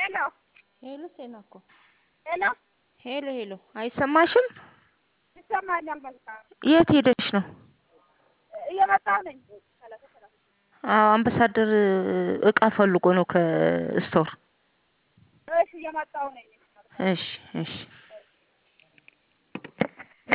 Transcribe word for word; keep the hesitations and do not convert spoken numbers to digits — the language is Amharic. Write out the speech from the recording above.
ሄሎ ሄሎ ሴናኮ ሄሎ ሄሎ ሄሎ አይሰማሽም? ይሰማኛል። መልካም የት ሄደሽ ነው? እየመጣሁ ነኝ። አዎ አምባሳደር እቃ ፈልጎ ነው ከስቶር። እሺ እየመጣሁ ነኝ። እሺ እሺ